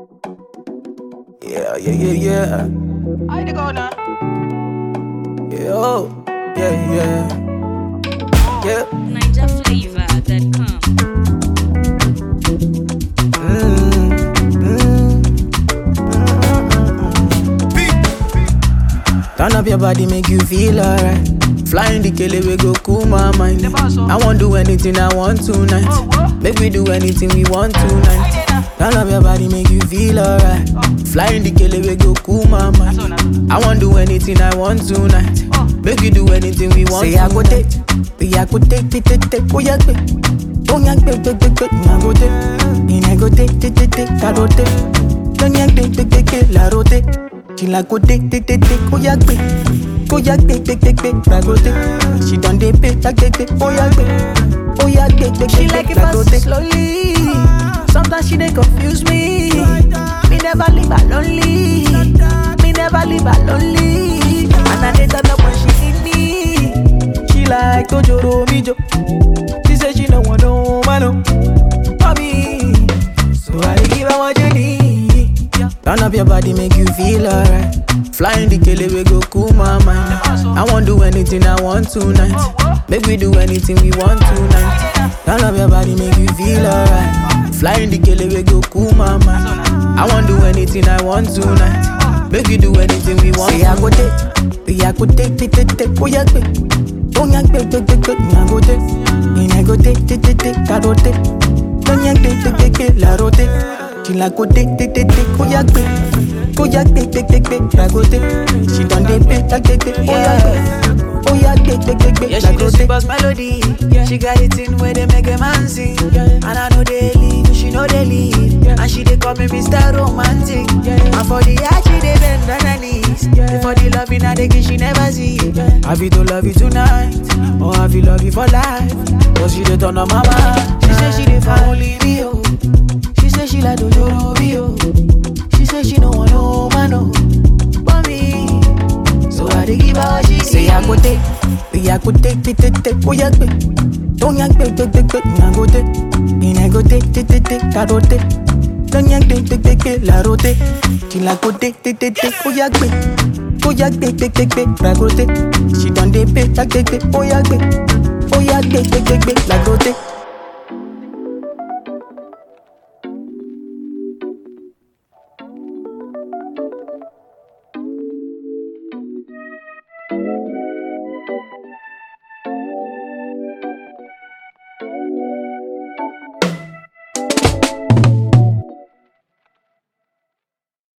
Yeah, yeah, yeah, yeah. I go now. Yeah, oh, yeah, yeah. Yeah. NigerFlavor.com. Turn up your body, make you feel alright. Flying the kele, we go cool my mind. I won't do anything I want tonight. Make we do anything we want tonight. Turn up your body, make you feel alright. Flying the kele, we go cool my mind. I won't do anything I want tonight. Make we do anything we want. Say I go take, I go take, oh yeah, oh yeah, I go take, I go take, I go take, don't yank, la rote. She like go take, oh yeah, I go take. She done dey pay, oh yeah, She like it fast slowly. Sometimes she dey confuse me. Me never leave her lonely. Me never leave her lonely. And I dey turn up when she need me. She like Tojoro Mijo. She say she no want no man, for me. So I dey give her what you need. Turn up your body, make you feel alright. Flying the kele, we go cool my mind. I won't do anything I want tonight. Make we do anything we want tonight. Turn up your body, make you feel alright. Flying the kele, we go cool my mind. I won't do anything I want tonight. Make we do anything we want. Say I go take, I go take, oh yeah, oh yeah, I go take, I go take, I go take, don't yank, la rote. She like go take, oh yeah, I go take. She done dey pay, oh yeah, Yeah, she the super melody. She got it in where they make a man sing. And I know they leave, she know they leave. And she dey call me Mr. Romantic. And for the art, she dey bend on her knees. For the loving, I dey give she never see. Have you to love you tonight, or have you love you for life? Cause she dey turn on my mind. She say she dey for only me, oh. She say she like Tojoro Bio. She say she no want no man, no. But me, so I dey give her what she say. I go take, oh yeah, don't yank, I go take, I go take, I go take, don't yank, la rote. She like go take, oh yeah, I go take. She done dey pay, oh yeah, la rote.